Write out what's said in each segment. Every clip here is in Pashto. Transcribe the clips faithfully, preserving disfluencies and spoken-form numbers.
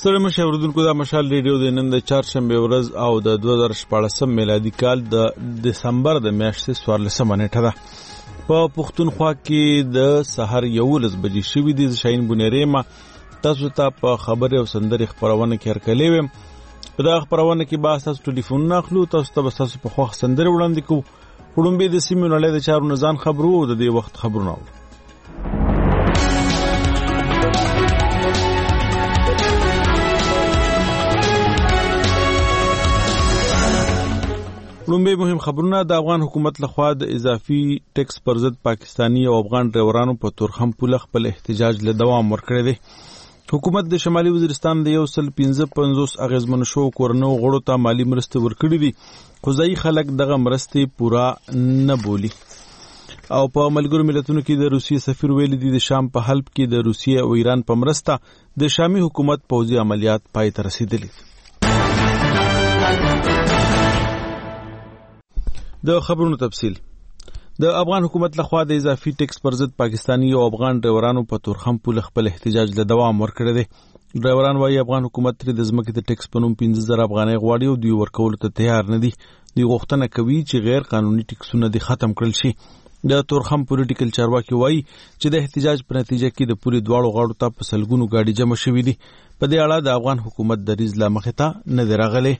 ستړي مشه اوریدونکو، دا مشال ریډیو د نن د چهارشنبه ورځ او د دوه زره شپاړسم میلادي کال د دسمبر د میاشتې څوارلسمه نیټه ده. په پښتونخوا کې د سحر یولس بجې شوي دي. شاهین بونیری ما تاسو ته په خبرې او سندرې خپرونه کې هرکلی ویم. په دا خپرونه کې به تاسو ټلیفونونه اخلو، تاسو ته به تاسو په خوښ سندرې وړاندې کوو. وړومبې د سیمې نړۍ د چارو نه ځان خبرو او د دې وخت خبرونه اورو. لومبي مهم خبرونه. د افغان حکومت لخوا د اضافي ټیکس پر ضد پاکستانی او افغان ډرایورانو په تورخم پوله خپل احتجاج له دوام ورکړی دی. حکومت د شمالي وزیرستان د یو سل پنځه پنځوس اغیزمنو شوو کورنیو غړو ته مالی مرستې ورکړي دي، خو ځایي خلک دغه مرستې پوره نه بولي. او په ملګرو ملتونو کې د روسیې سفیر ویلي دي د شام په حلب کې د روسیې او ایران په مرسته د شامي حکومت پوځي عملیات پای ته رسیدلي. د خبرونو تفصیل. د افغان حکومت لخوا د اضافي ټیکس پر ضد پاکستانی او افغان ډرایورانو په تورخم پوله خپل احتجاج له دوام ورکړی دی. ډرایوران وايي افغان حکومت ترې د ځمکې د ټیکس په نوم پنځه زره افغانۍ غواړي او دوی ورکولو ته تیار نه دي. دوی غوښتنه کوي چې غیر قانوني ټیکسونه دې ختم کړل شي. د تورخم پولیټیکل چارواکي وايي چې د احتجاج په نتیجه کې د پوری دواړو غاړو ته په سلګونو گاډي جمع شوې دي. په دې اړه د افغان حکومت دریځ لا مخې ته نه دی راغلی.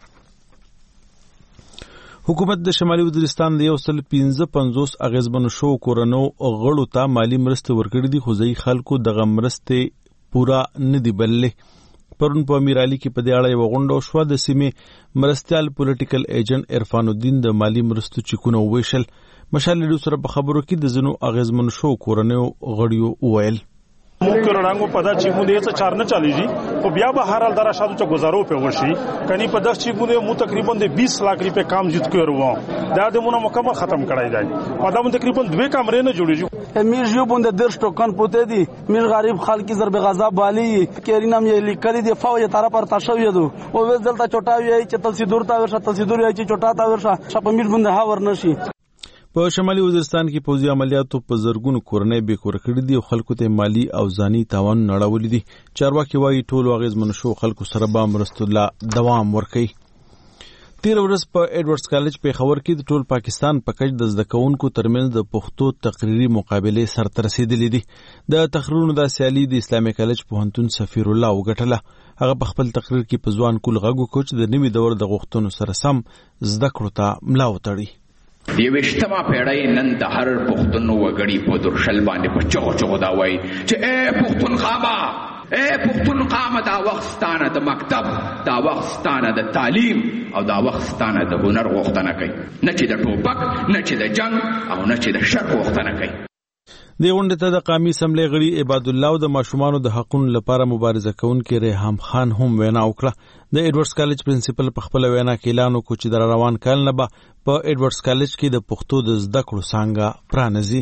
حکومت د شمالي وزیرستان د یو سل پنځه پنځوس اغیزمنو شوو کورنیو غړو ته مالی مرستې ورکړي دي، خو ځایي خلکو دغه مرستې پوره نه دي بللې. پرون په امیر علي کې په دې اړه یوه غونډه وشوه. د سیمې مرستیال پولیټیکل ایجنټ عرفان الدین د مالی مرستو چیکونه وویشل. مشال ریډیو سره په خبرو کې د ځینو اغیزمنو شوو کورنیو غړیو وویل موږ رنګو پدا چې موږ یې څه چار نه چاليږي او بیا به هر حال درا شادو چې گزارو په ورشي کني په داس چې موږ مو تقریبا د بیس लाख روپے کام جیت کړو دا د مونږه مکمل ختم کړای دی. پدا مون تقریبا دوه کمرې نه جوړیږي. میر جو بوند درش ټوکن پوتې دي. میر غریب خلک ضرب غضب والی کېرینم یې لیکلي دی فوج طرف پر تاسو یدو او ځلته چټاوي چې تلسیدور تا ورشه تلسیدور چې چټا تا ورشه شپ میر بوند هاور نشي. په شمالي وزیرستان کې پوځي عملیاتو په زرګونو کورنۍ بې کوره کړي دي او خلکو ته مالی او ځاني تاوان نړولي دي. چارواکي وايي ټولو اغیزمنو شوو خلکو سره به مرستو لا دوام ورکوي. تیر ورځ په ایډورډز کالج پیښور کې د ټول پاکستان په کچ د زده کوونکو ترمنځ د پښتو تقریري مقابلې سرته رسیدلې دي. د تقریرونو د سیالي د اسلامي کالج پوهنتون سفیر الله وګټله. هغه په خپل تقریر کې په ځوان کول غږ وکړ چې د نوي دور د غوښتنو سره سم زده کړو ته ملا وتړي. یوشتما پیړۍ نن د هر پښتون وګړي په درشل باندې په چغو چغو دا وایي چې اے پښتون خاما اے پښتون خاما دا وخت ستانه د مکتب، دا وخت ستانه د تعلیم او دا وخت ستانه د هنر غوښتنه کوي، نه چې د ټوپک نه چې د جنگ او نه چې د شر غوښتنه کوي. د غونډې ته د قومي اسمبلی غړي عباد الله او د ماشومانو د حقونو لپاره مبارزه کوونکي ریحام خان هم وینا وکړه. د ایډورډز کالج پرنسپل په خپل وینا کې اعلان وکړ چې د روان کال نه به په ایډورډز کالج کې د پښتو د زده کړو څانګه پرانیزي.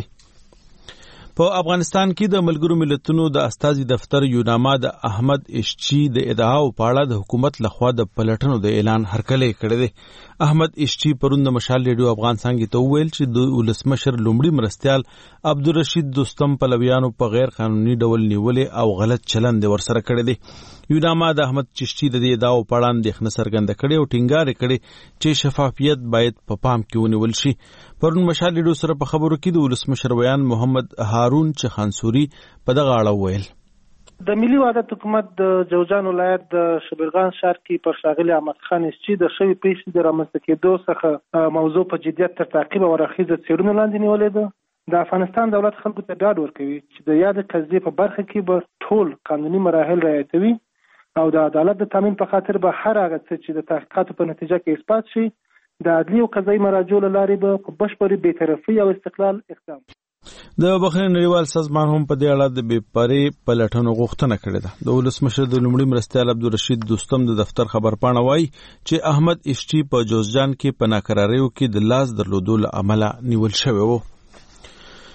په افغانستان کې د ملګرو ملتونو د استازي دفتر یوناما د احمد اشچی د ادعاو په اړه د حکومت لخوا د پلټنو د اعلان هرکلی کړی دی. احمد اشچی پرون د مشال ریډیو افغان څانګې ته وویل چې د ولسمشر لومړي مرستیال عبدالرشید دوستم پلویانو په غیر قانوني ډول نیولې او غلط چلند ورسره کړی دی. یوناما د احمد چشتی د دې ادعاو په اړه اندېښنه څرګنده کړې او ټینګار کړی چې شفافیت باید په پام کې ونیول شي. پرون مشال ریډیو سره په خبرو کې د ولسمشر ویان محمد هارون چخانسوري په دغه اړه وویل د ملي وحدت حکومت د جوزجان ولایت د شبرغان ښار کې پر ښاغلي احمد خان اسچي د شوې پیښې د رامنځته کېدو څخه موضوع په جدیت تر تعقیب او اړخیزه څېړنو لاندې نیولې ده. د افغانستان دولت خلکو ته ډاډ ورکوي چې د یاد قضیې په برخه کې به ټول قانوني مراحل رعایتوي او د عدالت د تامین په خاطر به هر هغه څه چې د تحقیقاتو په نتیجه کې اثبات شي د عدلي او قضایي مراجعو له لارې به په بشپړې بېطرفۍ او استقلال اقدام. د بخښنې نړیوال سازمان هم په دې اړه د بې پرې پلټنو غوښتنه کړې ده. د ولسمشر د لومړي مرستیال عبدالرشید دوستم د دفتر خبرپاڼه وایي چې احمد اشچی په جوزجان کې په ناکراریو کې د لاس درلودو له امله نیول شوی و.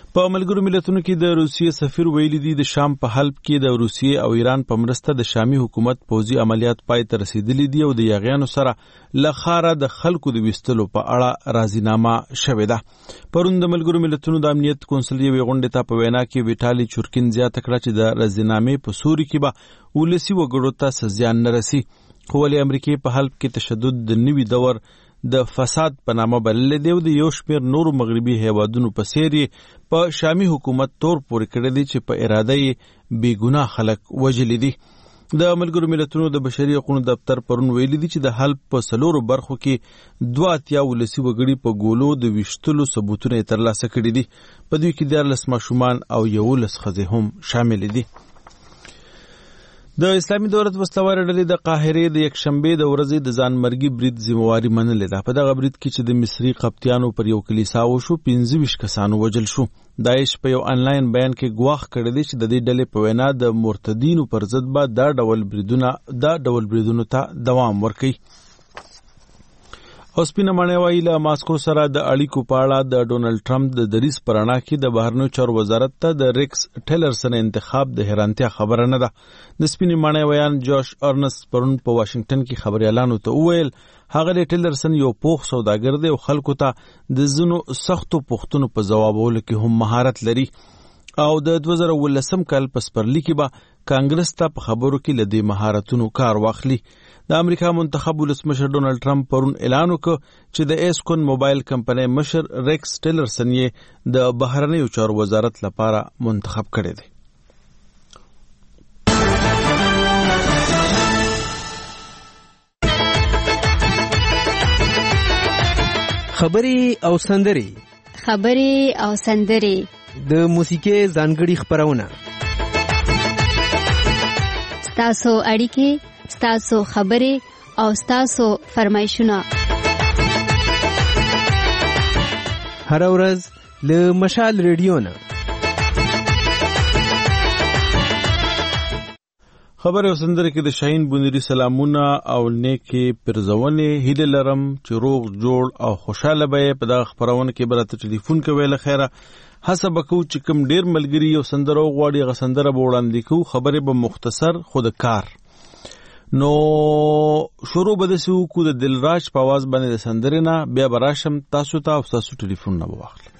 په ملګرو ملتونو کې د روسیې سفیر ویلي دی د شام په حلب کې د روسیې او ایران په مرسته د شامي حکومت پوځي عملیات پای ته رسیدلي دي او د یاغیانو سره له خاره د خلکو د ویستلو په اړه راضینامه شوې ده. پرون د ملګرو ملتونو د امنیت کونسل یوې غونډې ته په وینا کې ویټالي چورکین زیاته کړه چې د راضینامې په سوري کې به ولسي وګړو ته څه زیان نه رسي، خو ولې امریکې په حلب کې تشدد د نوي دور د فساد په نامه بللی دی او د یو شمېر نورو مغربي هیوادونو په څېر یې په شامي حکومت تور پورې کړی دی چې په اراده یې بېګناه خلک وژلي دي. د ملګرو ملتونو د بشري حقوقو دفتر پرون ویلي دي چې د حلب په څلورو برخو کې دوه اتیا ولسي وګړي په ګولو د ویشتلو ثبوتونه یې ترلاسه کړي دي. په دوی کې دیارلس ماشومان او یولس ښځې هم شامل دي. د اسلامي دولت وسلوارې ډلې د قاهرې د یکشنبې د ورځې د ځانمرګي برید ذمواري منلې ده. په دغه برید کې چې د مصري قبطیانو پر یو کلیسا وشو، پنځه ویشت کسانو وژل شو. داعش په یو انلاین بیان کې ګواښ کړی دی چې د دې ډلې په وینا د مرتدینو پر ضد به دا ډول بریدونه دا ډول بریدونو ته دوام ورکوي. او سپینه ماڼۍ وایي له ماسکو سره د اړیکو په اړه د ډونالډ ټرمپ د دریځ په رڼا کې د بهرنیو چارو وزارت ته د ریکس ټیلرسن انتخاب د حیرانتیا خبره نه ده. د سپینې ماڼۍ ویان جوش ارنست پرون په واشنگټن کې خبریالانو ته وویل هغه د ټیلرسن یو پوخ سوداګر دی او خلکو ته د ځینو سختو پوښتنو په ځوابولو کې هم مهارت لري او د دوه زره اوولسم کال په سپرلي کې به کانګرس ته په خبرو کې له دې مهارتونو کار واخلي. د امریکا منتخب ولسمشر ډونالډ ټرمپ پرون اعلان وکړ چې د ایسکون موبایل کمپنۍ مشر ریکس ټیلرسن یې د بهرنیو چارو وزارت لپاره منتخب کړی دی. خبرې او سندرې خبرې او سندرې د موسیقۍ ځانګړي خپرونه ستاسو اړیکې، ستاسو خبرې او ستاسو فرمایشونه هر ورځ له مشال ریډیو نه. خبرې او سندرې کې د شاهین بونیری سلامونه او نیکې پرزونې هیله لرم چې روغ جوړ او خوشاله به په دغه خپرونه کې به راته ټلیفون کوئ. له خیره هڅه به کوو چې کوم ډېر ملګري یو سندره وغواړي هغه سندره به وړاندې کوو. خبرې به مختصر خو د کار. نو شروع به داسې وکړو د دلراج په اواز باندې د سندرې نه، بیا به راشم تاسو ته او ستاسو ټلیفون نه به واخلم.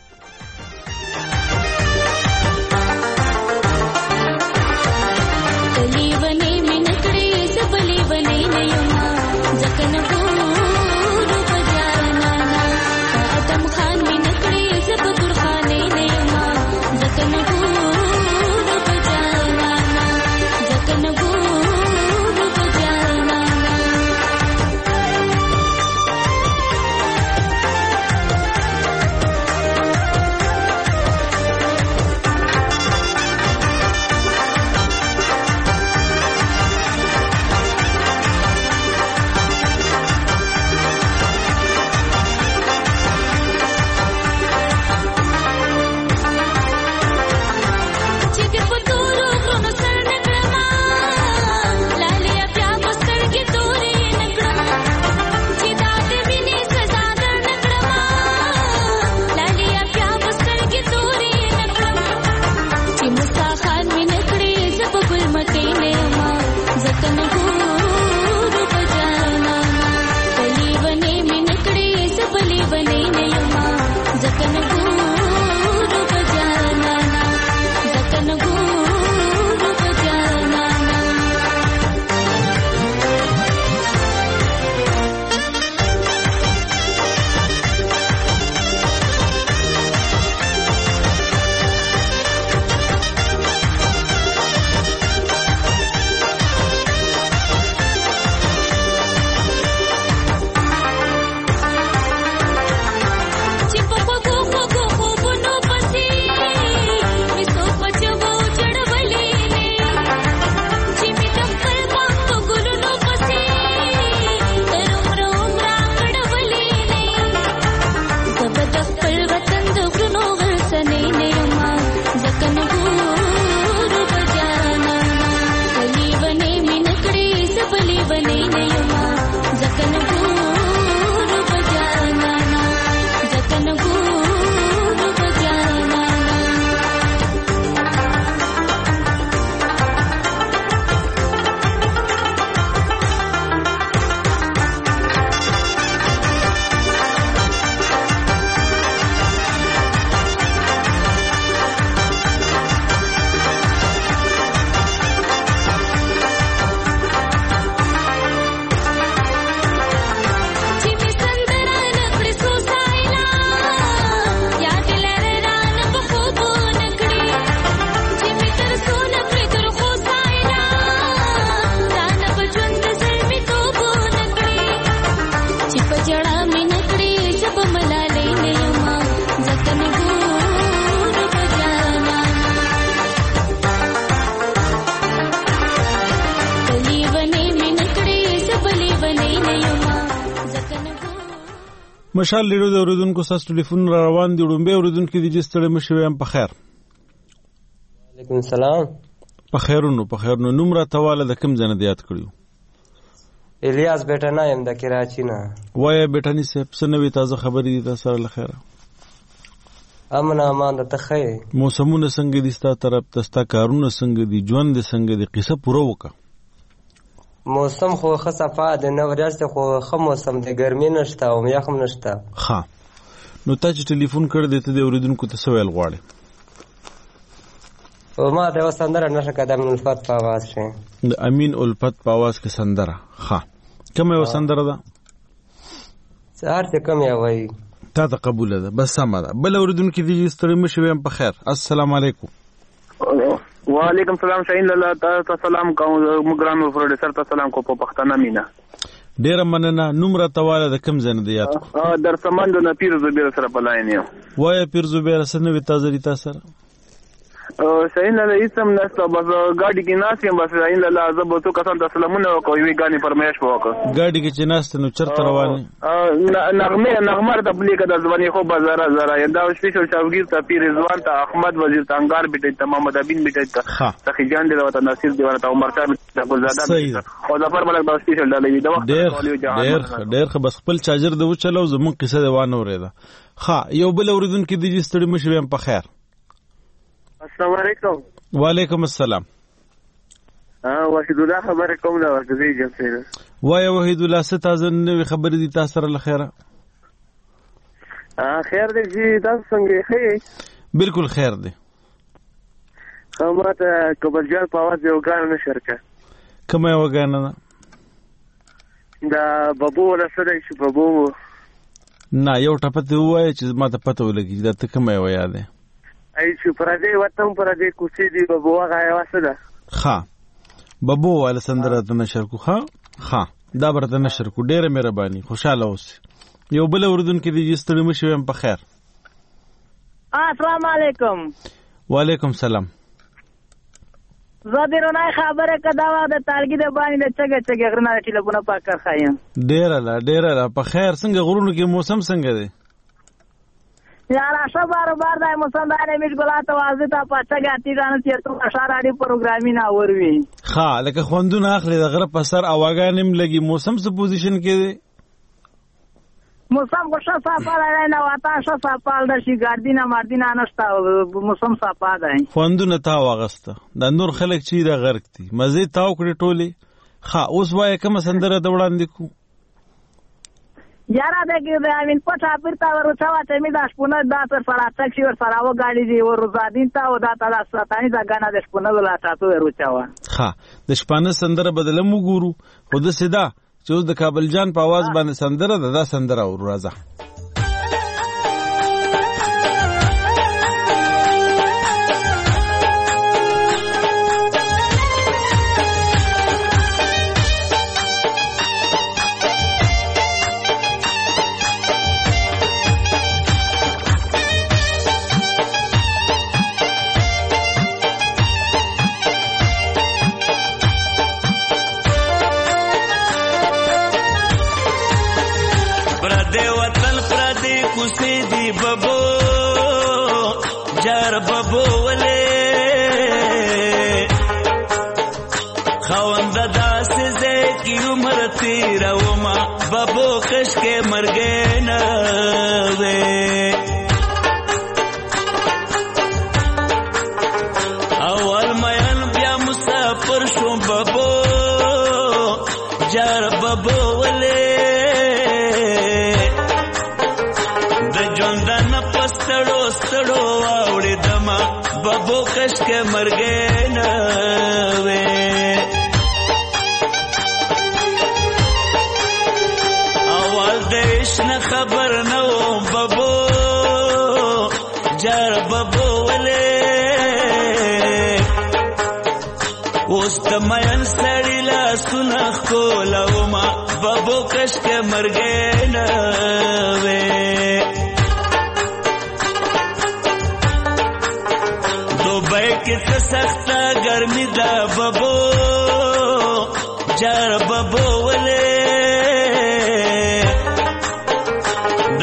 مشال لیډو د اوریدونکو ساس ټلیفون را روان دی. ډومبه اوریدونکو دي چې ستړي مشي ویم په خیر. وعلیکم السلام. په خیرونو په خیرونو. نوم را تواله د کوم ځای نه یاد کړیو؟ الیاس بیٹنا یم د کراچی نه. وای بیٹانی صاحب څه نوې تازه خبرې دي تاسو سره لخيره؟ امن امان د تخې. موسمونه څنګه دي ستا طرف ته؟ ستا کارونه څنګه دي؟ ژوند څنګه دی؟ قصه پوره وکړه. موسم خو ښه صفا دی، نه ورځ خو ښه موسم دی، ګرمي نشته او یخ هم نشته. ښه نو تا چې ټلیفون کړی دی ته د اوریدونکو ته څه ویل غواړې؟ ما ته یوه سندره نښه کړه د امین الفت په اواز کې. د امین الفت په اواز کې سندره. ښه کومه یوه سندره ده؟ هر څه کوم یې وایي تا ته قبوله ده. بس سمه ده. بل اوریدونکي دي چې ستړي مشي ویم په خیر. السلام علیکم. وعلیکم السلام. شاهین لاله تاسو سلام کوم. مګرانو پروډوسر ته سلام کو په پښتنه مینا. ډیره مننه. نوم را تواله د کوم ځای نه دی یاد؟ در سمند نه پیر زبیر سره بلاین یو. وای پیر زبیر سره نو تازه دي تاسو سره؟ شاهین لاله اسم نسته بس ګاډي کې ناس یم. بس شاهین لاله زب تو کسان ته سلامونه وکوي وی غاني فرمایش وکړه. ګاډي کې چې ناس نو چرته روانه نغمه نغمه د بلیګه د ځواني خو بازار زرا یندا سپیشل شاوګیر ته پیر رضوان ته احمد وزیر ته انګار بیٹه ته محمد امین بیٹه ته سخی جان دی وته ناصر دی ورته عمر صاحب ته ګلزاده او ظفر ملک د سپیشل ډالې د وخت ډیر ډیر ډیر بس خپل چارجر د وچلو زمون قصه دی وانه اوریدا. ها یو بل اوریدونکو دي چې ستړي مشي ویم په خیر. السلام علیکم. وعلیکم السلام. ها وحید الله خبر کوم دا ورته جمسیره. وای وحید الله ست تاسو نوې خبرې دي تاسو سره لخيره؟ ها خیر دی چې تاسو څنګه ښه؟ بالکل خیر دی. خامات کبرجال په आवाज یو غان نشرکه. کومه یو غان نه؟ دا بابو ولا سره چې بابو نه یو ټپته وای چې ما ته پته ولګی دا ته کومه یو یاد ده؟ ای چې پردې وطن پردې کوڅې دی بابو هغه واسه ده. ها بابو ول سندره ته نشر کو. ها ها دا برته نشر کو. ډیره مهرباني. خوشاله اوسئ. یو بل اوردونکو دي چې ستړي مشي ویم په خیر. السلام علیکم. وعلیکم السلام. زادیرونه خبره کدا و د تارګي د باندې د چګه چګه غرنه ټلیفون پاکر خایم. ډیره لا ډیره لا په خیر. څنګه غرونو کې موسم څنګه دی؟ یارا شبار بار د موسم باندې میټ ګلاته وازه تا پچا غاتی ځان چې تو اشاره پروګرامي نه وروي. ها لکه خوندونه اخلي د غره په سر اواګانم لګي. موسم څه پوزیشن کې دی؟ موسم خوشا صافه نه واتا شو صافه د شي ګاردینا ماردینا نشتا. موسم صافه ده. خوندونه تا واغسته. د نور خلک چې د غرق دي مزه تاو کړی ټوله. ها اوس وای کوم سندره د وړاندې کو؟ یارا دغه د امین پټا پرتا ورچا واته می داش پونه دا پر سره ټاکسي ور سره و ګاډي دی ور زادین تا او دا تاسو ستانی دا غانا د شپونه ولا تاسو ورچا وا. ها د شپانه سندره بدلم وګورو. خود سیدا چې اوس د کابل جان په आवाज باندې سندره ده. دا سندره ور راځه.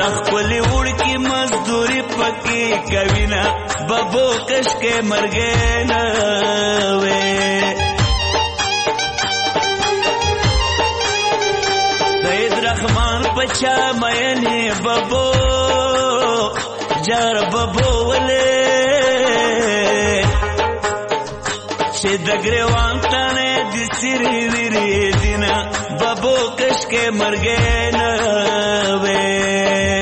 خپل وړکی مزدوري پکې کوینا ببو کش کې مرګ نه وې سید رحمان پچا مېنه ببو جار ببو ولې چې د ګریوان تنه د سری ویری دینا ببو کش کې مرګ نه وې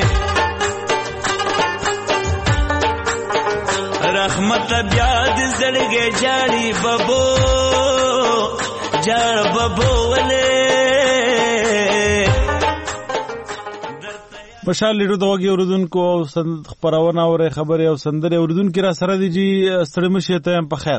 رحمت بیا د زړګي جاري ببو جار ببو ولې مشال لیډو دغه اوردونکو خبرونه او خبري او سندره اوردونکو را سره دي جی ستړي مشه ته په خیر.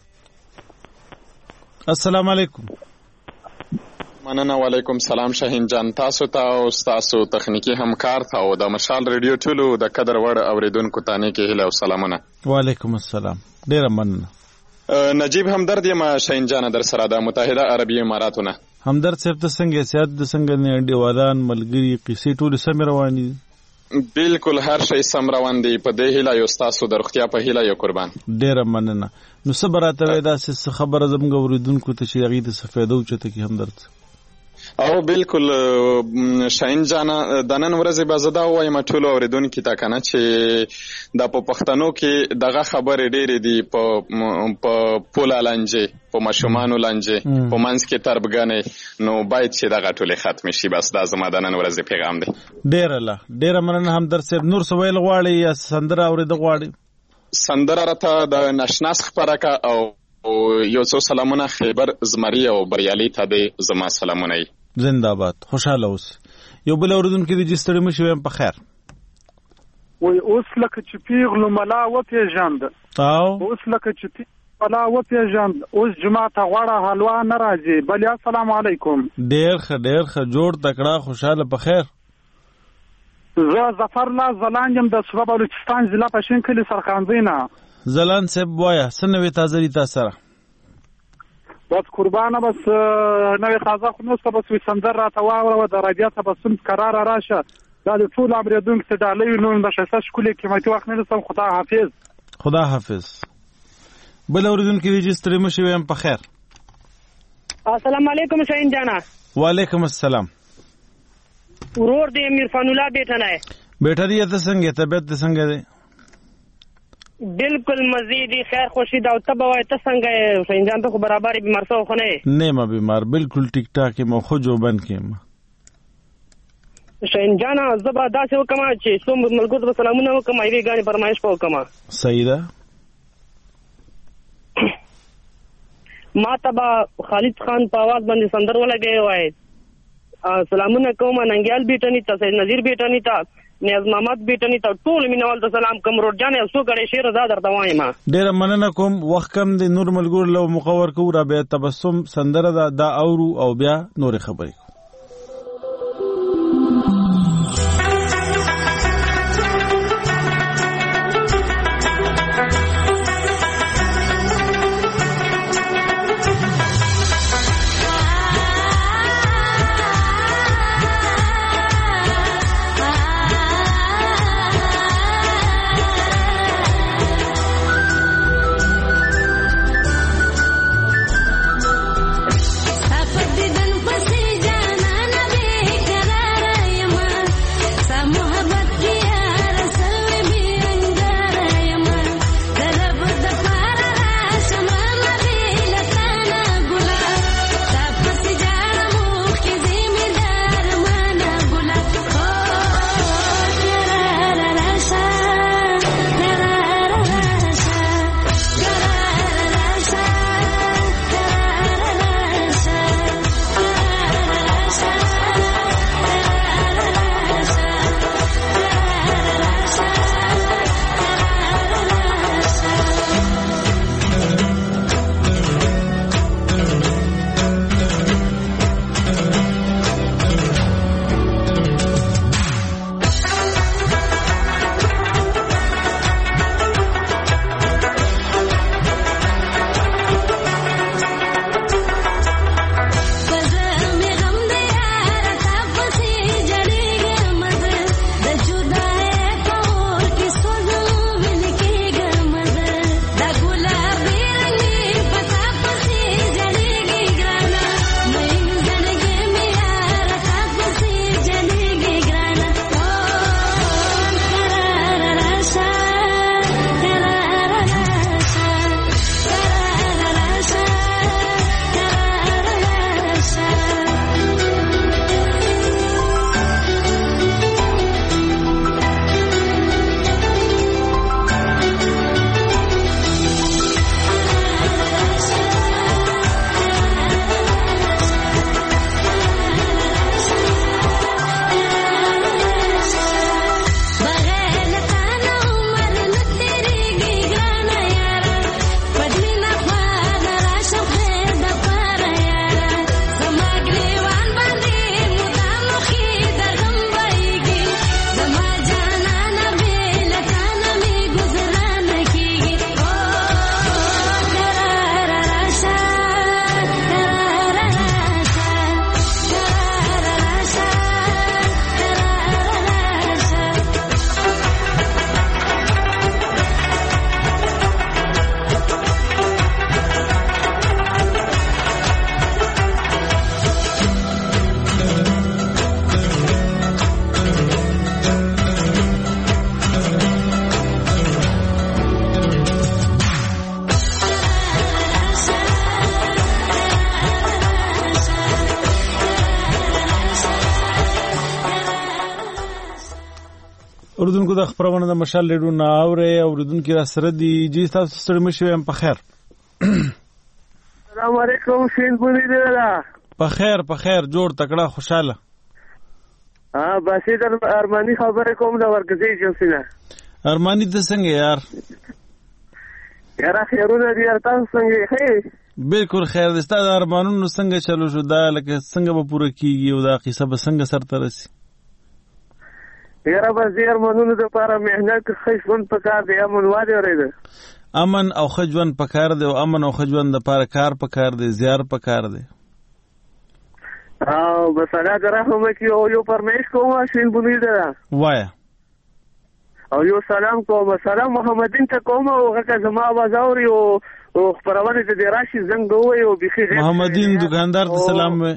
السلام علیکم. مننه. وعلیکم سلام شاهین جان، تاسو ته او تاسو تخنیکی همکار ته او د مشال ریډیو ټولو د قدر وړ اوریدونکو ته نه کې هله او سلامونه. وعلیکم السلام. ډیر مننه. نجیب همدرد یم شاهین جان در سره د متحده عربی اماراتونه. همدرد صاحب ته څنګه سیادت د څنګه نه ډیوالان ملګری قصې ټول سم رواني؟ بالکل هر شی سم روان دی. په دې هیله یو تاسو د روغتیا په هیله یو قربان. ډیر مننه. نو صبراته دا څه خبره زموږ اوریدونکو ته چې هغه د سفیدو چته کې همدرد او بالکل شاهین جان د نن ورځې به زه دا وایم ټولو اوریدونکو ته کنه چې د په پښتنو کې دغه خبرې ډېرې دي په په پوله لانجې په ماشومانو لانجې په منځ کې تربګنې نو باید چې دغه ټولې ختم شي. بس دا زما د نن ورځې پیغام دی. ډېر الله ډېر مننه. همدرد صاحب نور څه ویل غواړي یا سندره اورېدل غواړي؟ سندره راته د نشناس خبره کا او یو څو سلامونه خیبر زمری او بریالي ته دی زما سلامونه. زنده باد. خوشاله اوس. یو بل اوردونکو دي چې ستړي مشي ویم په خیر. وای اوس لکه چې پیغلو ملا و پیژاند او اوس لکه چې ملا و پیژاند اوس جمعه ته غوړه حلوا نه راځي. بل السلام علیکم. ډیر ښه ډیر ښه جوړ تکړه خوشاله په خیر. زه ظفر الله زلان یم د صوبه بلوچستان ضلع پښین کلی سرخانزینا. زلان صاحب وایا سنوي تازه دي تاسو سره؟ بس قربانه بس نوې تازه خو نو څه بس وي سندر را ته واوره د رادیو ته بس قرار راشه دا د ټول امریدونکو ته ډالۍ نو د شایسته شکولې قیمتي وخت نه سم. خدا حافظ. خدا حافظ. بل اوریدونکو دي چې ستړي مشي ویم په خیر. السلام علیکم شاهین جانا. وعلیکم السلام. ورور دی میرفان الله بیٹا نه بیٹا دی ته څنګه طبیعت څنګه دی؟ بالکل مزیدی خیر خوشی دا تب وای ته څنګه شاهین جان ته برابر بیمار سو خو نه نه ما بیمار بالکل ټیک ټاک ما خو جو بن کیم. شاهین جان زبا داسې وکما چې څوم ملګرو ته سلامونه وکم ایوی غاڼې فرمایش په وکما. صحیح ده. ما تبا خالد خان په आवाज باندې سندر ولګي وای سلامونه کوم ننګیال بیٹنی ته سید نذیر بیٹنی ته نیاز محمد بیٹنی ته ټول مینوال ته سلام کوم. روډ جان اوسو غړې شیر زاد درته وایم. ډیر مننه کوم. وخت کم د نور ملګرو له مقور کو را به تبسم سندره دا, دا اورو او بیا نور خبرې. Apa di dan pasti اوریدونکو د خبرونه د مشال لیډو نه اوري اوریدونکو را سره دی جی تاسو ستړي مشو هم په خیر. السلام علیکم شین بونی دی را په خیر په خیر جوړ تکړه خوشاله. ها باسي در ارمانی خبره کوم د ورګزي جنسینه. ارمانی ته څنګه یار؟ یار خیرونه دی تاسو څنګه هي؟ بالکل خیر دي. ستاسو ارمانونو څنګه چلو شو دا لکه څنګه به پوره کیږي او دا قصه به څنګه سره رسي؟ یاره بس دې ارمانونو لپاره مهنت خښون پکار دی امن واده ورېده. امن او خجون پکار دی او امن او خجون د لپاره کار پکار دی زیار پکار دی. او بس هغه درهم کې او یو پرمیش کوم شین بونی دی وایا او یو سلام کوم سلام محمدین ته کوم او هغه زما आवाज اوري او خبرونه دې راشي زنګ دوی او بخي محمدین دکاندار ته سلام و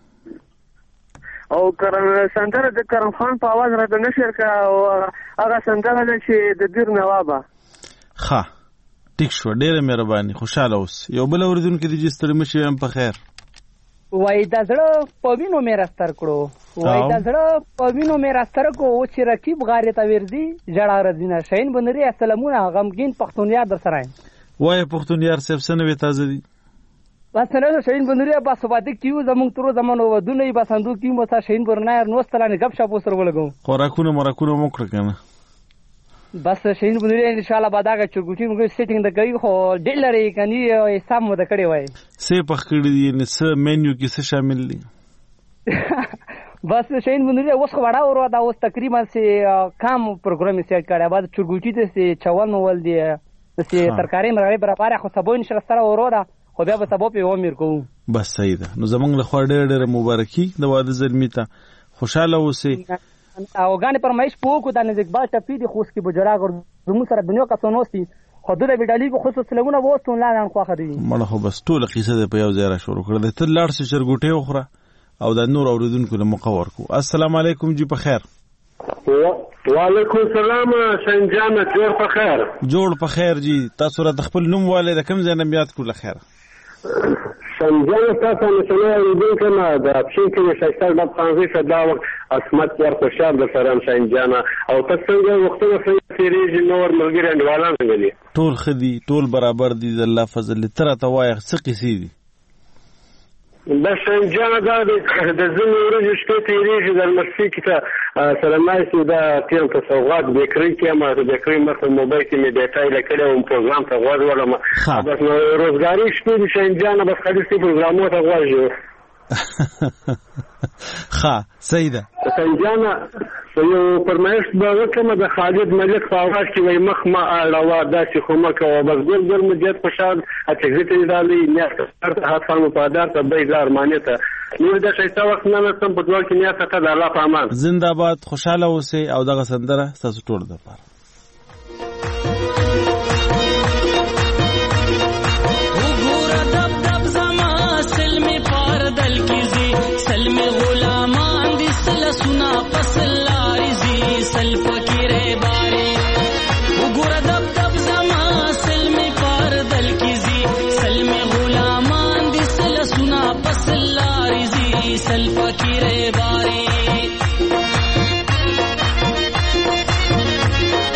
او کرم سندره د کرم خان په आवाज را د نشر کا او هغه سندره چې د دیر نوابه ښه ټیک شو ډیره مهرباني خوشاله اوس. یو بل اوریدونکو دې ستړي مشي هم په خیر. وای د زړه په وینو مې راستر کړو وای د زړه په وینو مې راستر کو او چې رقیب غارې ته ورځي جړه رزینه شین بنري السلامونه غمگین پښتونیار در سره وای پښتونیار صاحب سنوي تازه دي بس نه شین بنري با صفات کیو زمونږ تر زمانو ودونه به صندوق کیو مسا شین برنایر نو ستلانه غب شپ وسر ولګو خوراکونه مراکونه موکړه کنه بس شین بنري ان شاء الله بعد هغه چرګوټي موږ سیټینګ د کوي خو ډیلري کني حساب مو د کړي وای سه پخ کړی دي نه څه مینیو کې څه شامل دي بس شین بنري اوس وړا ورو دا اوس تقریبا سي کام پروګرام سیټ کړی بعد چرګوټي ته سي چوان ول دي سي ترکاري مرغې برابر خو سبو ان شاء الله سره ورو دا خو بیا به سبو په امیر کوو. بس صحیح ده. نو زمونږ له خوا ډېر ډېر مبارکي د واده زلمی ته خوشاله اوسئ او غانې پرمایش پوکو د نزدیکبال ټپي دي خوست کې بجرا غر زموږ سره دنیا کسونوستي خود د ویډالي کو خصوص لګونه وستون لاندې خو خدي مړه خو بس ټول قصه د په یو ځای را شروع کړل ته لاړ سي چرګوټي وخره او د نور اوریدونکو له مقور کو. السلام علیکم جی په خیر. وعلیکم السلام شنجان جوړ په خیر جوړ په خیر جی تاسو را خپل نوم والے د کوم ځای نه یاد کو له خیر شنجان تاسو نه شنو دې کنه د اپشن کې شکل د فرانسې دا وخت اسمت ور خوشاله د سلام شنجان او تاسو څنګه وختونه سریږي نور ملګری انډوالان غلي ټول خدي ټول برابر دي د الله فضل تر ته وای څه قصې دي د شنجان دا د زمو ورځې شپې تیریږي د مسیح کې سلامای سي دا تیر په سوغات بیکری کې ما د بیکری مخه موبایل کې می ډیټای لکړې او پروګرام ته غوړ ولم بس نو روزګاری شپې د شنجان بس خالي سي پروګرامو ته غوړ ښه صحیح ده. شنجان یو پرمایش به وکړم د خالد ملک په اواز کې وای مخ ما اړه داسې خو ما کوه بس ګل ګل مجد خوشحال اته دې دالي نه ستاسو هڅه مو په دار ته به لار مانیته نو دا شایسته وخت نه سم په دوه کې نه څه د الله په امان زنده باد خوشاله اوسئ او دغه سندره تاسو ټول د پاره وګوره دب دب زما سلمي پار دل کیږي سلمي غلامان دي سل سنا پسل سل فقیره باری وګوره دب دب زما سلمي پار دل کیږي سلمي غلامان دي سل سنا پسل لارزي سل فقیره باری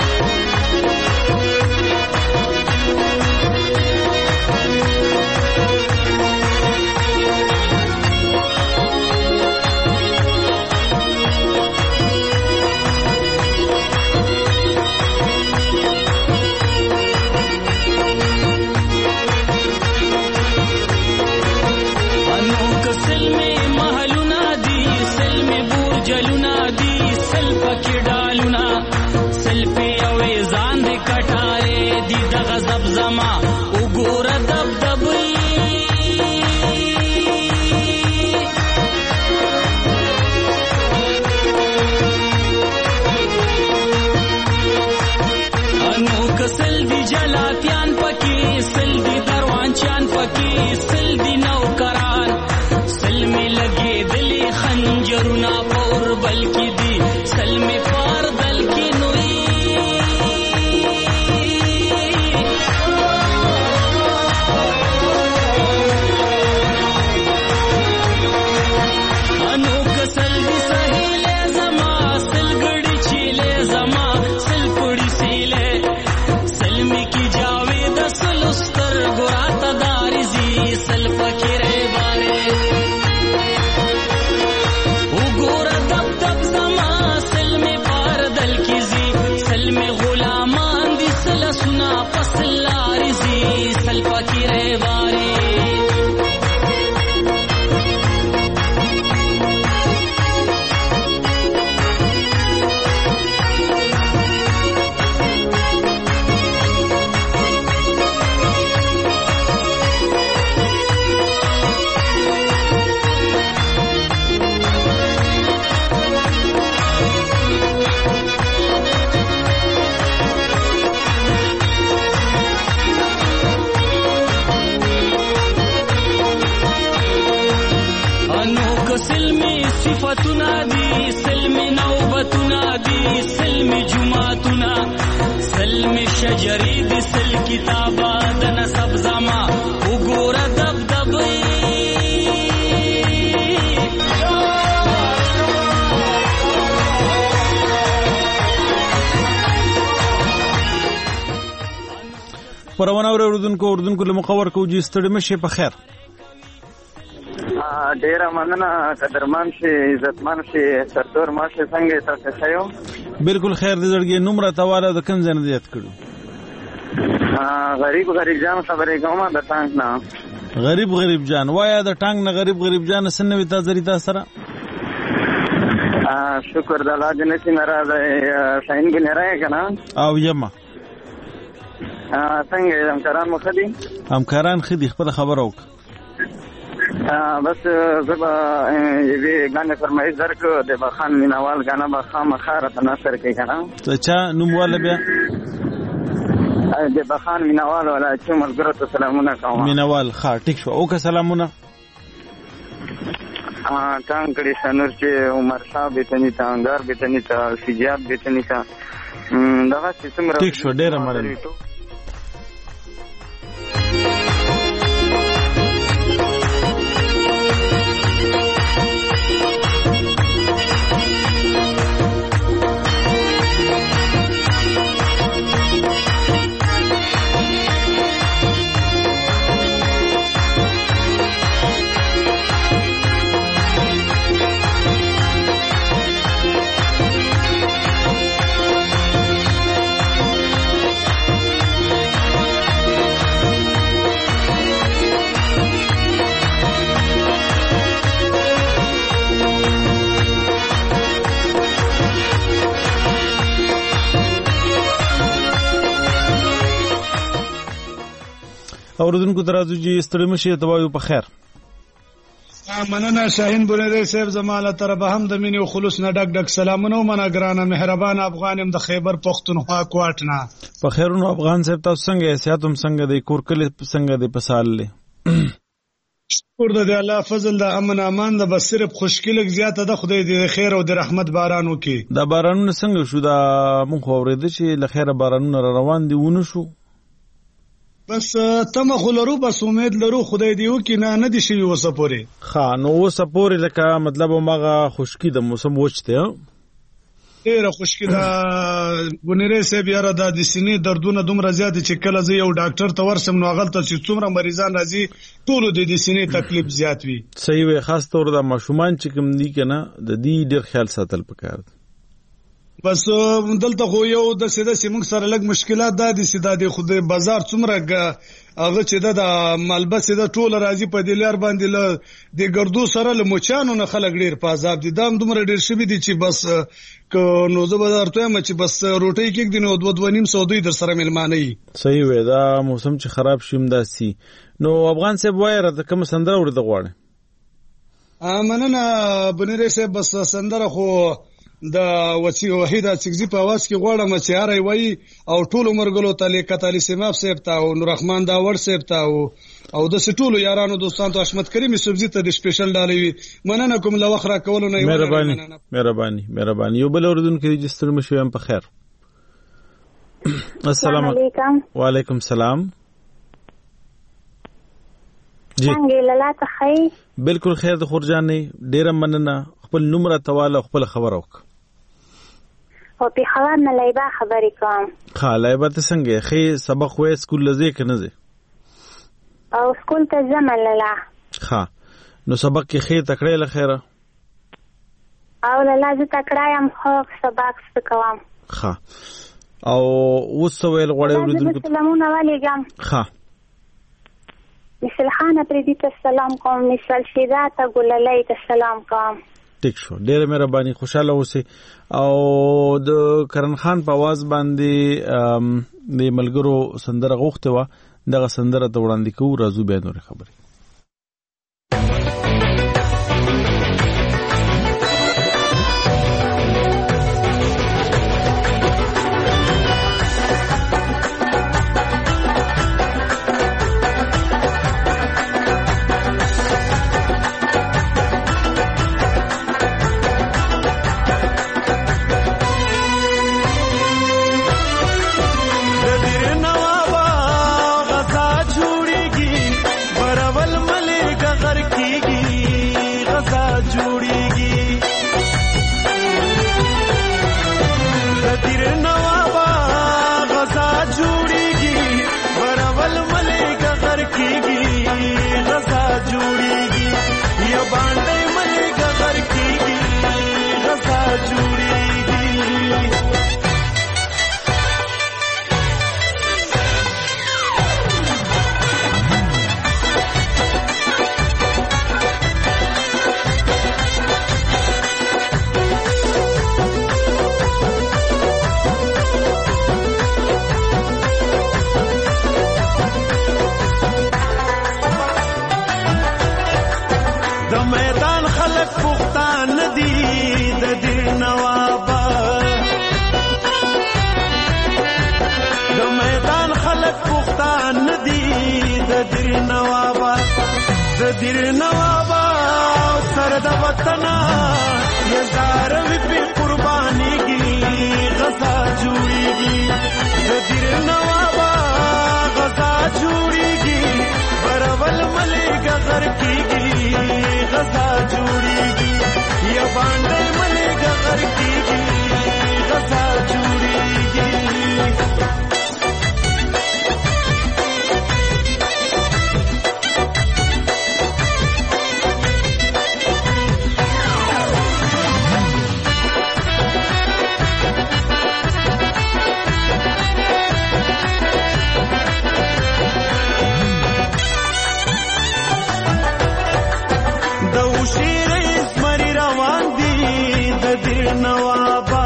خبرونه اوریدونکو اوریدونکو له مقور کو جی ستړي مشه په خیر. ډیره مننه قدرمن شي عزتمن شي سرتور ماشه څنګه تاسو ښیو؟ بالکل خیر دې زړګي نمبر تواله د کوم ځای نه زیات کړو؟ غریب غریب جان خبرې کومه د ټانک نه. غریب غریب جان وایا د ټانک نه غریب غریب جان سنوي تاسو ریتا سره؟ شکر د الله جنتی ناراضه شاین کې نه راځي کنه او یما څنګه همکاران مو خدي همکاران خدي خپل خبر وک بس زبا یوه غانه فرمایش درکو د بخان مینوال غانه بخا مخاره تناصر کې کنه ته چا نومواله بیا د بخان مینوال ولا چې ملګرو ته سلامونه کوم مینوال ښه ټیک شو او که سلامونه تان کړي شنور چې عمر شاه بیتنی تا انګار بیتنی تا سجاد بیتنی تا دغه څومره ټیک شو ډیره مننه. اوردونکو ترازو جی ستړي مشه توایو په خیر. مننه شاهین بولری صاحب زماله طرف هم د مینې او خلوص نه ډک ډک سلامونه او مناګرانه مهربان افغانم د خیبر پختونخوا کوټنا په خیرونو افغان صاحب تاسو څنګه حیثیت هم څنګه د کورکل څنګه د پسال له شکر د الله فضل د امن امان د بس صرف خوشکلک زیاته د خدای د خیر او د رحمت باران وکي. د بارانونو څنګه شو دا مونږ اورېد چې له خیره بارانونه روان دي ونه شو بس تم خلرو بس امید لرو خدای دیو کې نه نه دي شي وسپوري ها نو وسپوري لکه مطلب ماغه خشکی د موسم وچته ډیره خشکی دا ګونیره سه بیا را د سینې دردونه دومره زیات چې کله زه یو ډاکټر ته ورسم نو غلطه چې څومره مریضان راځي ټول د دې سینې تکلیف زیات وي. صحیح وي خاص طور د ماشومان چې کوم دي کنه د دې ډیر خیال ساتل پکار بس دلته خو یو د سیده سیمون سره لګ مشکلات دا دي سیده د خود بازار څومره هغه چې د ملبس د ټول راځي په دلار باندې له د ګردو سره له موچانو نه خلک ډیر په عذاب دي دام دومره ډیر شوی دي چې بس نو زه به درته یم چې بس روټۍ کې دي نو دوه دوه نیم سو دوی در سره ملمانه وي. صحیح وي دا موسم چې خراب شیم داسي نو افغان صاحب وایره ته کوم سندره ورته غواړي؟ مننه بنری صاحب بس سندره خو د وسی وحیدا چګزی په आवाज کې غواړم چې هاري وای او ټول مرګلو تعالی کتالی سیماب صاحب ته او نور رحمان داور صاحب ته او د سټولو یارانو دوستانو ته حشمت کریمی سبزی ته د سپیشل ډالوي مننه کوم لوخره کولو نه مهرباني مهرباني مهرباني یو بل اوردونکو رجستر مشو هم په خیر. السلام علیکم. وعلیکم السلام. جی څنګه لاله ته خی بالکل خیر د خورجان نه ډیره مننه خپل نمبر تواله خپل خبر وک او په خبر نه لایبه خبرې کوم. ها لایبه ته څنګه خې سبق وې سکول لزه کنه زه او سکول ته زمل لاله ها نو سبق کې خې تکړه له خیره او لاله زه تکړه یم خو سبق سکوم. ها او وسویل غوړې ورته سلامونه علیکم. ها مثل خانه پردی ته سلام کوم مثل شیدا ته ګللای ته سلام کوم. ټیک شو ډېر مهرباني خوشاله اوسئ او د کرن خان په आवाज باندې د ملګرو سندره غوښته و دغه سندره ته وړاندې کوو راځو بیا نور خبرې. برابر دیر نوابا سر د وطن یزار وی په قربانی کی غزا جوړیږي دیر نوابا غزا جوړیږي برول ملک غر کیږي غزا جوړیږي یا باندې ملک غر کیږي غزا جوړیږي نوابا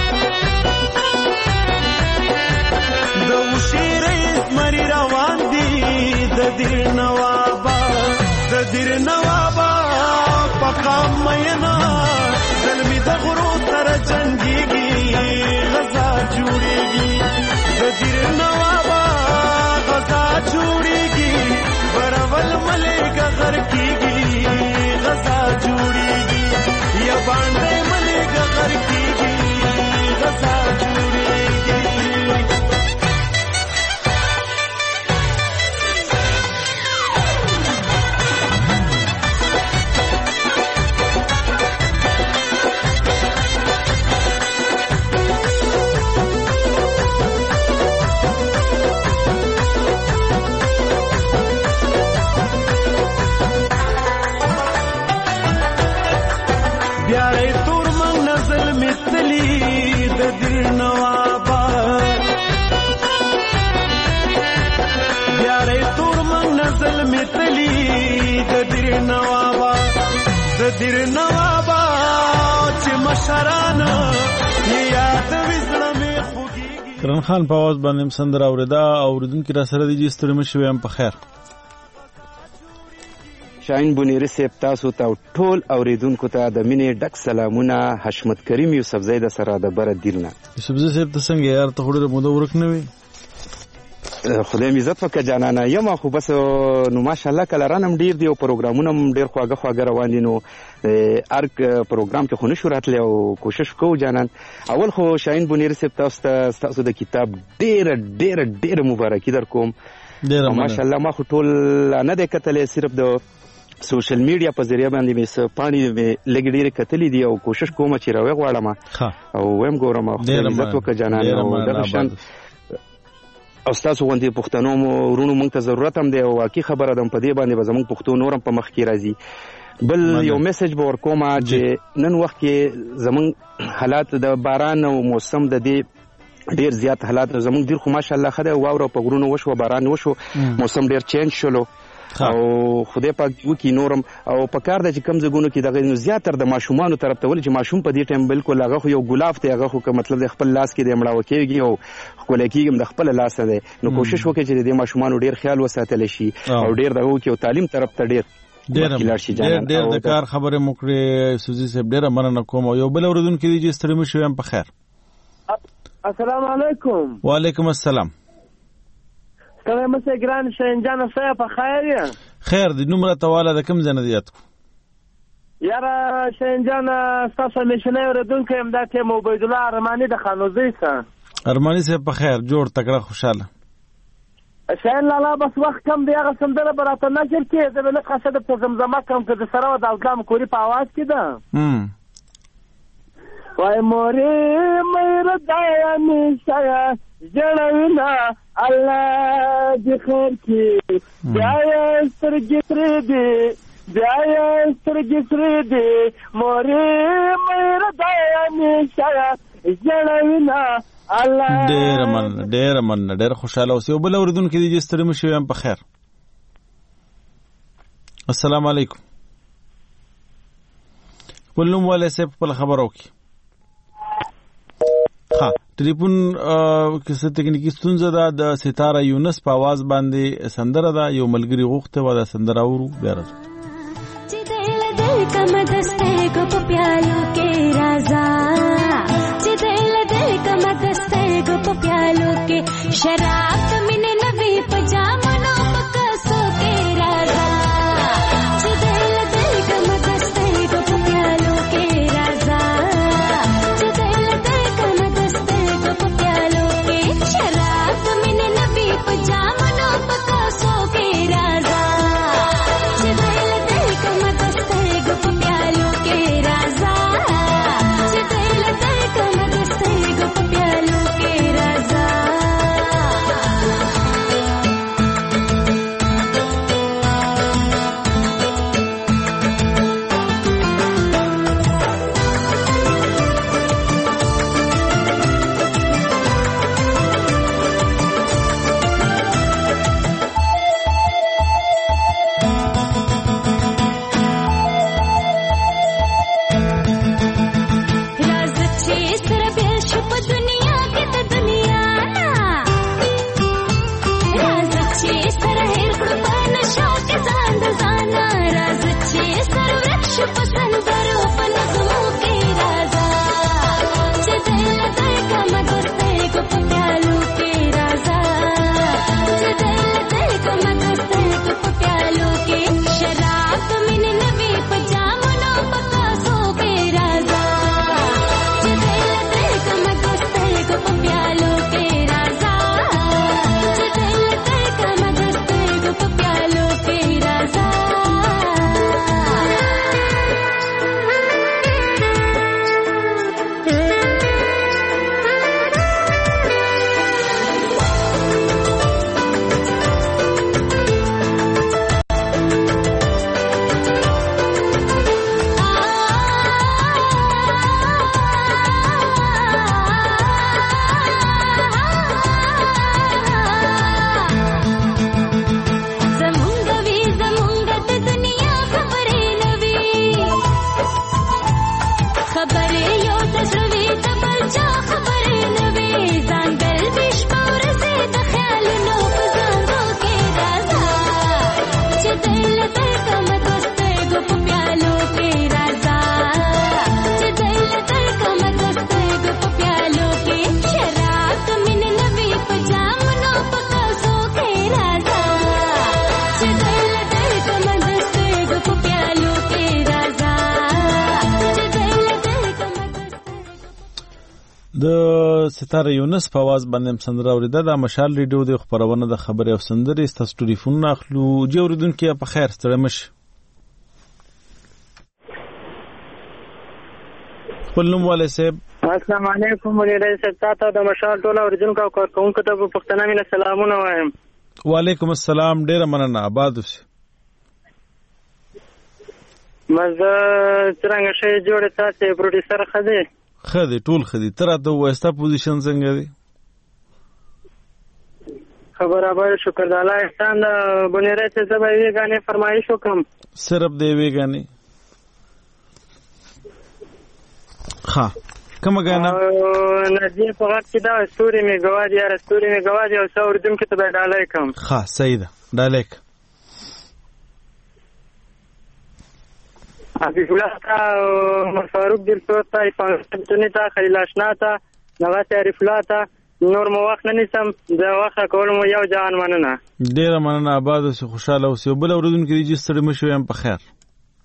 د وشیر مری روان دي د دیر نوابا د دیر نوابا پقا مینا زلمی د غرو تر جنگيږي غزا جوړيږي د دیر نوابا غزا جوړيږي برول ملک غر کیږي غزا جوړيږي یا باندې ملک غر کیږي غزا جوړيږي بیاړې تور من نزل مثلی د دیر نوابا بیاړې تور من نزل مثلی د دیر نوابا د دیر نوابا چې مشران یاد وزړه می خوږیږي کرن خان په आवाज باندې سندره اوریدا اوریدونکو را سره دي ستړي مشوي هم په خیر شاهین بونیری صاحب تاسو ته ټول اوریدونکو ته د مینې ډک سلامونه حشمت کریم یوسفزی د سره د بر دیلنه یوسفزی صاحب ته څنګه یار ته خوري موده ورک نه وي خدای می عزت وکړه جانانه یم خو بس نو ماشاءالله کله رانم ډیر دی او پروګرامونه ډیر خواږه خواږه روان دي نو ارګ پروګرام کې خو نشو راتلی او کوشش کوو جانان اول خو شاهین بونیری صاحب تاسو ته تاسو د کتاب ډیر ډیر ډیر مبارکي در کوم ماشاءالله ما خو ټول نه دی کتلی صرف د سوشل میډیا په ذریعہ باندې مې پانی مې لګ ډېر کتلې دي او کوشش کوم چې راوي غواړم او ویم ګورم او عزت وکړه جانان او دغه شان او تاسو غوندي پښتنو ورونو مونږ ته ضرورت هم دی او واقعي خبره ده په دې باندې به زموږ پښتون نورم په مخ کې راځي بل یو میسج به ورکوم چې نن وخت کې زموږ حالات د باران او موسم د دې ډیر زیات حالات زموږ ډیر خو ماشاءالله خدای واوره په غرونو وشو باران وشو موسم ډیر چینج شلو او خدای پاک وکي نورم او په کار د چې کم زګونو کې دغه نو زیاتره د ماشومان طرف ته ول چې ماشوم په دې ټیم بالکل هغه خو یو ګلاف دی هغه خو مطلب د خپل لاس کې د مړاو کېږي او خپل کېږي د خپل لاس دی نو کوشش وکړي چې د ماشومان ډیر خیال وساتل شي او ډیر دغه کې تعلیم طرف ته ډیر ډیر ډیر د کار خبره مکړه سوزي صاحب ډیر مننه کوم یو بل اوردونکو دي چې ستړي مشو هم په خیر السلام علیکم وعلیکم السلام ستړي مشه ګران شینجان صاحب په خیر یې خیر د نمبر تواله د کم ځنه دیات کو یاره شینجان تاسو مشنه ورودونکو هم دا ته عبید الله ارمانی د خانوزی سره ارمانی صاحب په خیر جوړ تکړه خوشاله شاین لالا بس وخت کم دی هغه سندره براته نشر کې د بل قصد په زمزمه کم کې د سره د اسلام کوری په आवाज کې ده هم وای مورې مې ردایا نشایا جنوینا الله دې خیر کې بیا سترګې ترې دې بیا سترګې ترې دې مورې مې ردایا نشایا جنوینا ډېر من ډېر من ډېر خوشاله اوسئ بل اوریدونکو دي چې ستړي مشي هم په خیر السلام علیکم ولوم والے سے په خبرو کې ها ټلیفون کیسه ټکنیکی ستونزه ده د ستاره یونس په आवाज باندې سندره ده یو ملګری غوښته و دا سندره اورو بیا راځو چې دل دل کم دسته کو په پیالو کې رازا چې دل دل کم دسته کو په پیالو کې شراب مینه نوی پجامو نو پکاسو کې رازا چې د ستاره یونس په आवाज باندې سندره اوریده د مشال ریډیو د خبرونه د خبري او سندرې ستاسو ټلیفون اخلو جوړیدونکو په خیر ستړي مش خپل نوم والے صاحب. السلام علیکم ولې صاحب تاسو د مشال ټول اوریدونکو او کارکونکو ته په پښتنه مینه سلامونه وایم. وعلیکم السلام ډیر مننه آباد اوسئ. مزه څنګه شي جوړه تاسو پروډوسر خدي خدي ټول خدي تر ته وستا پوزیشن څنګه دی خبر ابر شکر د الله احسان بنیره ته زبې غانې فرمایش وکم صرف دی وی غانې ها کوم غانا نجی په وخت کې دا ستوري می غواړي یا ستوري می غواړي او څو ردم کې ته ډالای کوم ها صحیح ده ډالیک ابي فلاتا فاروق دل سوتا پانتونی تا خلیلاشنا تا نوات عرفلاتا نور مو وخت نه نسم دا وخت کولم یو جان مننه ډیر مننه آباد اوسئ خوشاله اوسئ بل اوردون کې ريجستر مشو یم په خیر.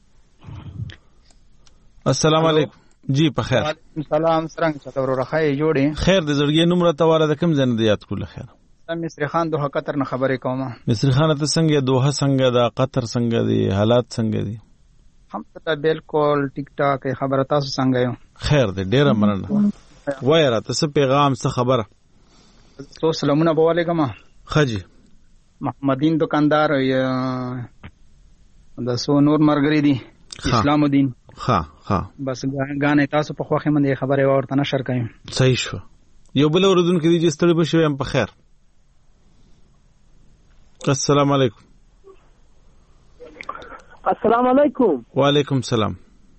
السلام علیکم. جی په خیر. سلام څنګه چا ورو راخای جوړي خیر د زړګي نوم را تواله د کوم ځای نه یاد کول خیر. سم مصری خان دوه قطر نه خبرې کوم. مصری خان ته څنګه دوه څنګه د قطر څنګه دي حالات څنګه دي هم ته بالکل ټیک ټاک خبره تاسو څنګه یو خیر دې ډیره مننه وای را تاسو پیغام څه خبره تو سلامونه بواله کما خجی محمدین دکاندار د سو نور مرګری دي اسلام الدین ها ها بس غانې تاسو په خوخه من خبره ورته نشر کایم صحیح شو یو بل اوردون کې دي ستړي بشو یم په خیر. السلام علیکم. السلام علیکم. وعلیکم السلام.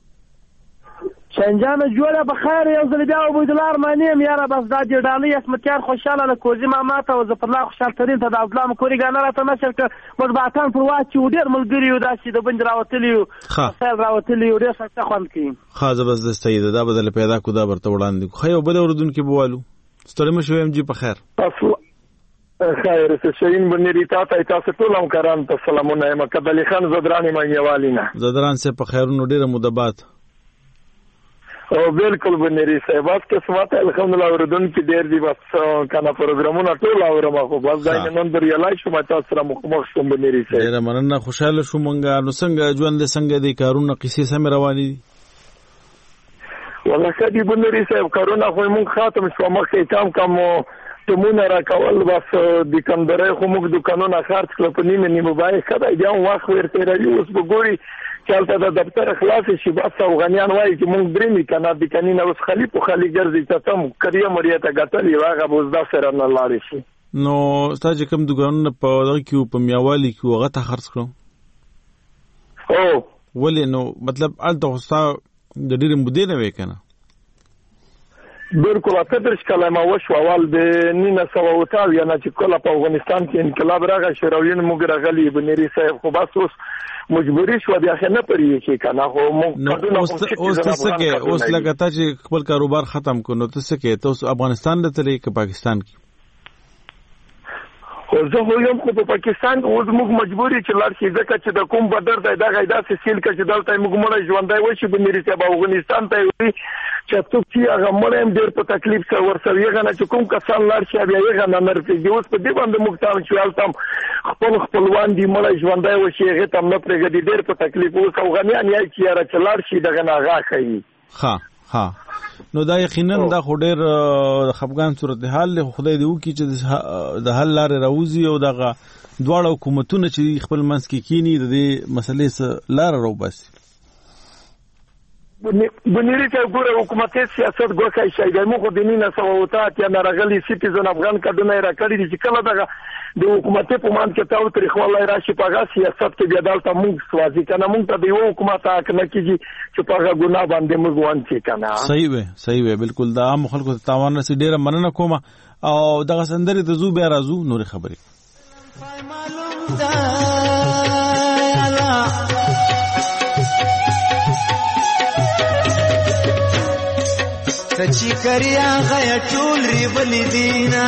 شنجانه جوړه په خیر یو ځل بیا عبید الله ارمانیم یاره بس دا دې ډالۍ اسمتیار خوشاله له کوزي ماما ته او ظفر الله خوشال ترین ته د افلام کوري غانه راته نشر ک مطبعتان پر واچو ډیر ملګری یو داسې د بند راوتلیو خیر راوتلیو ډیر څه خوند کی ها زبردست دی دا بدل پیدا کو دا برته وړاندې خو یو بل اوردون کې بوالو ستړي مشو ام جی په خیر. خیر سشین بنری تا ته تاسو ټول هم کران ته سلامونه مکه علي خان زدرانی مېوالینا زدران سے په خیرونو ډیره مدبات او بالکل بنری صاحب اس کې سمات الحمدلله اوردون کې ډیر دی بس کنه پروګرامونه ټول اورم خو بس دا نن در یلای شو ماته سره مخ شوم بنری صاحب ډیر مننه خوشاله شو مونږه نو څنګه ژوند څنګه دی کارونه قصې سم رواني دي والله کدی بنری صاحب کارونا خو مونږ ختم شو مخکې کام کم تمونه را کول بس د کندره خو موږ دکانونه خرڅ کړل په نیمه نیمه بای کدا یو وخت ورته راځي اوس وګوري چلته د دفتر خلاص شي بس افغانیان وایي چې موږ درېمی کنه د کنینه اوس خلی په خلی ګرځي ته تم کریه مریته غتلی واغه بوز دا سره نه لاري شي نو ستاسو کوم دکانونه په دغه کې په میاوالي کې وغه ته خرڅ کړو او ولې نو مطلب الته خو د ډېر مودې نه وکنه بالکل اتدرش کلمه وشو اول د نینا سوا وتاو یا چې کله په افغانستان کې انقلاب راغی شورویین موږ راغلي بنری صاحب خو بس اوس مجبوری شو بیا خنه پرې کې کنه خو موږ اوس اوس څه کې اوس لکه ته چې خپل کاروبار ختم کو نو ته څه کې ته افغانستان ته تلې کې پاکستان کې خو زه خو یم خو په پاکستان اوس موږ مجبوری چې لاړ شي ځکه چې د کوم بدر دی دا غیدا سیل کې چې دلته موږ مړ ژوندای وشي بنری صاحب افغانستان ته وي چې څوک چې هغه مړ ډېر په تکلیف سره ورسوي هغه چې کوم کسان لاړ شي بیا هغه نه نرفي اوس په دې باندې موږ ته چې التم خپل خپلوان دي مړ ژوندای وشي هغه تم نه پرېږدي ډېر په تکلیف اوس افغانیان یې چې یاره چې لاړ شي دغه نه هغه کوي ها ها نو دا یقینا دا خو ډېر خفګان صورتحال له خدای دی وکي چې د حل لارې راوځي او دغه دواړه حکومتونه چې خپل منځ کې کینی د دې مسلې سره لار راوباسي بنيري ته ګوره حکومتي سیاست ګوښه شي د موږ د نینا سووتات یا نارغلي سټیزن افغان کډونه را کړی دي چې کله دغه د حکومتي په مان کې تاو تاریخ ولای راشي په هغه سیاست کې بیا دلته موږ سوازي کنه موږ ته د یو حکومت حق نه کیږي چې په هغه ګناه باندې موږ وانچې کنه صحیح وي صحیح وي بالکل دا عام خلکو ته تاوان رسي ډیره مننه کوم او دغه سندري ته زو بیا راځو نور خبرې سچی کریا غیا ټول ری بلی دینا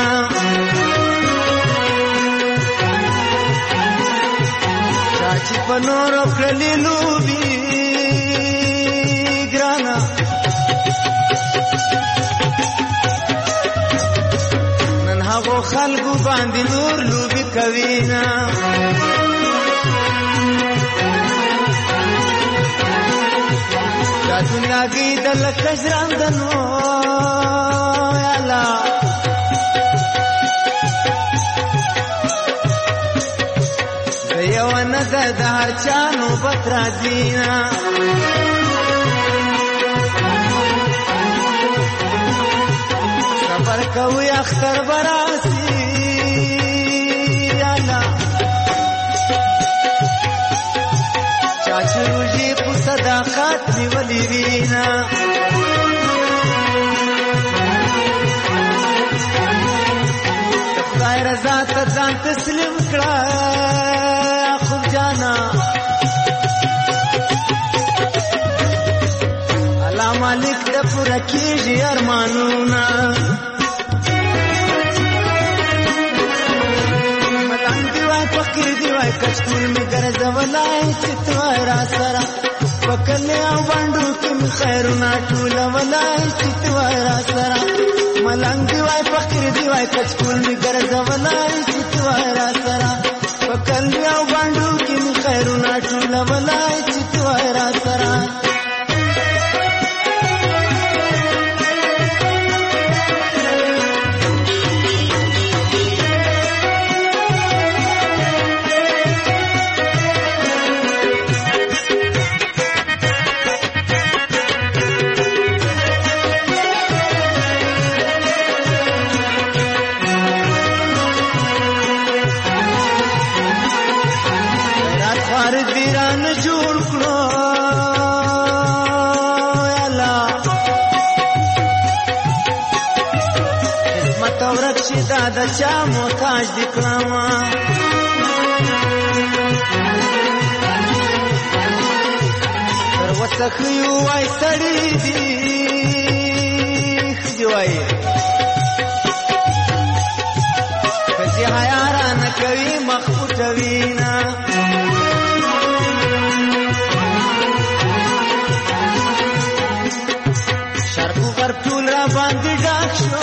چاچی پنور کلی لوبی ګرانا خلکو باندې نور لوبي کوي نه دا دنیا کې د لکه ژرندنو یا الله د یو نه د هر چا نوبت راځي نه صبر کوي اختر براسي یا الله چاچو روزي په صداقت نیولې وینا خدای رضا ته ځان تسلیم کړه خو جانا الله مالک د پوره کیږي ارمانونه ملنګ دی وای فقیر دی وای کچکول می ګرځولای چې تو را سره وکړې او باندې کې خیرونه ټول ولای چې تو را سره ملنګ دی وای فقیر دی وای کچکول می ګرځولای چې تو را سره وکړې او باندې کې خیرونه ټول ولای چې تو را سره دا چا محتاج دی کلاما تر وڅخیو وای سړی دی خدای وای کچې حیا را نه کوي مخفوټوي نه شرکو پر ټول را باندې ډاک شو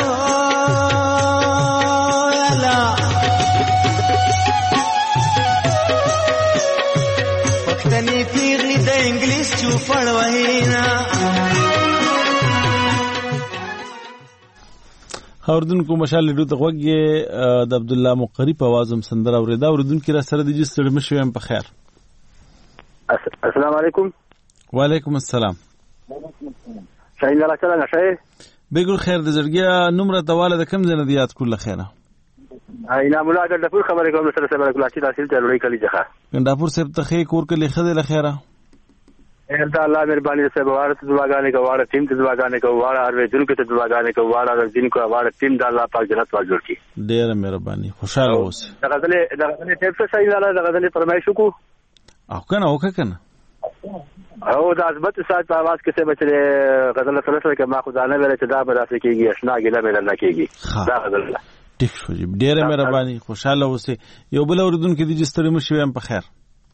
اوردونکو مشال لرو ته غوږی د عبد الله مقری په आवाज هم سندره اوریدا اوردونکو را سره د جستړ مشو هم په خیر السلام علیکم وعلیکم السلام شاین الله تعالی نشه بګل خیر د زړګیا نمره تواله د کم زنه دیات کله خیره اینا مولا د پور خبره کوم سره سره کله چې تحصیل ضروري کلی ځخه ګنداپور صاحب ته خې کور کلی خده له خیره انشاء الله مهرباني سے بوارت دعاګانې کوواړه ټیم ته دعاګانې کوواړه هر وې جن کې ته دعاګانې کوواړه د دین کو واړه ټیم د الله پاک جنت واجب کړي ډېر مهرباني خوشاله اوسه د غزلې د غزلې ټیپ څه صحیح نه د غزلې فرمایش کو او کنه او کنه او د ازبت سات په आवाज کې څه بچره غزل سره سره کې ما خدای نه ویل چې دا به راځي کېږي آشنا ګله مې نه کېږي دا غزل ټیک شو ډېر مهرباني خوشاله اوسه یو بل اوردونکو د جستړي مشو هم په خیر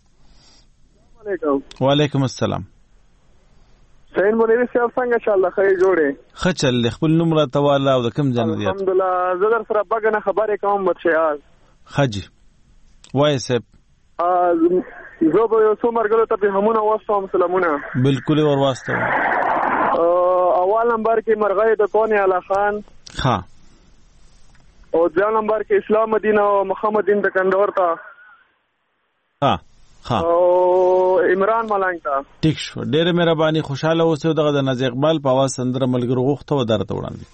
وعلیکم السلام سین مولوی صاحب څنګه ان شاء الله خیر جوړه خچل خپل نمره تواله او د کم جن دی الحمدلله زه در سره بګنه خبره کوم بچیاز حجی وای صاحب زه به یو څو مرګلو ته همونه واسطم سلامونه بالکل ور واسطم اول نمبر کې مرغې د کون اعلی خان ها او ځان نمبر کې اسلام مدینه او محمد دین د کندور ته ها ها او عمران ملنګ ته ټیک شو ډېر مهرباني خوشاله اوسئ دغه د ناز اقبال په आवाज سندره ملګرو غوښته و درته وړاندې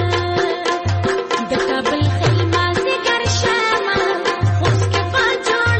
د کابل خلما سي ګر شمه اوس کې پاجو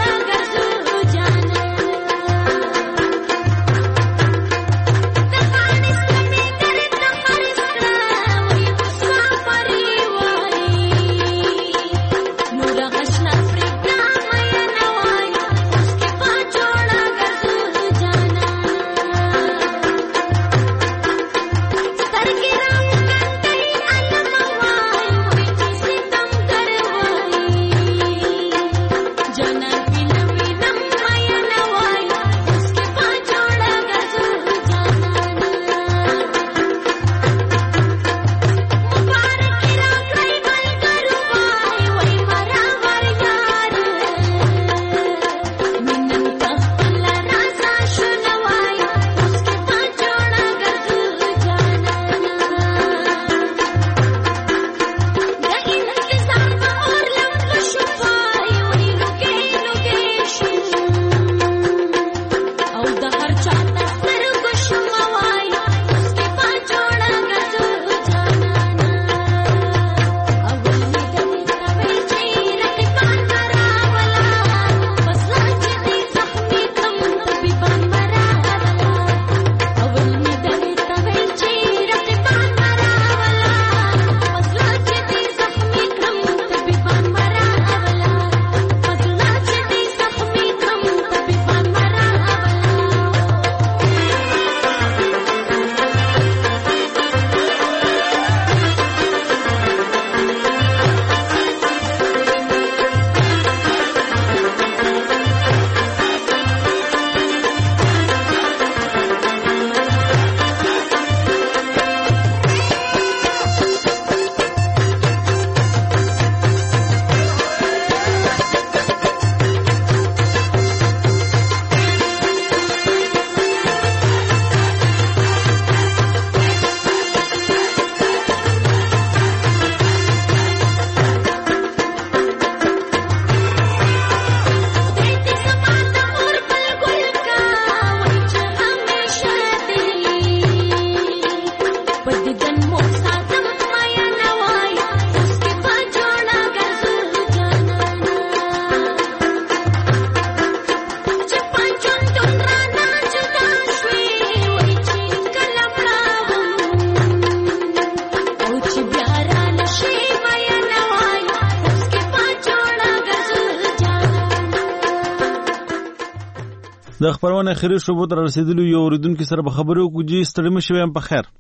د خبرونه اخري شوبو تر رسیدلو یو اوریدونکو سره به خبرو کوو. جی ستړي مشو یم په خیر.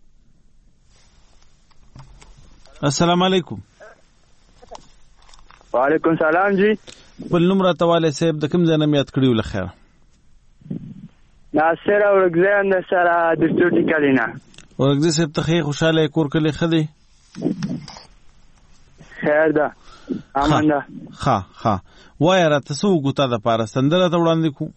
السلام علیکم. وعلیکم سلام جی. بل نوم راته والي صاحب د کوم ځای نه یاد کړیو له خیر؟ ناصر اورګزی د سره د سټوډي کلینا. اورګزی صاحب ته خیر خوشاله کور کلی خدي خیر ده امان ده. ها ها وای راته سو ګوتا د پاره سندره ته وړاندې کو.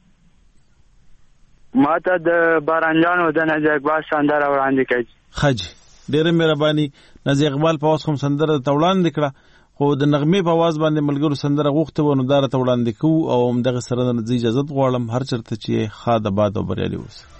ماته د بارانجانو د نجیب اقبال سندره وړاندې کړي. خج ډېر مهرباني. نجیب اقبال په اوس هم سندره ته وړاندې کړه خو د نغمې په आवाज باندې ملګرو سندره غوښته و نو دار ته وړاندې کو او هم دغه سره د اجازه غواړم هر چرته چې خا د باد او بریالي اوس.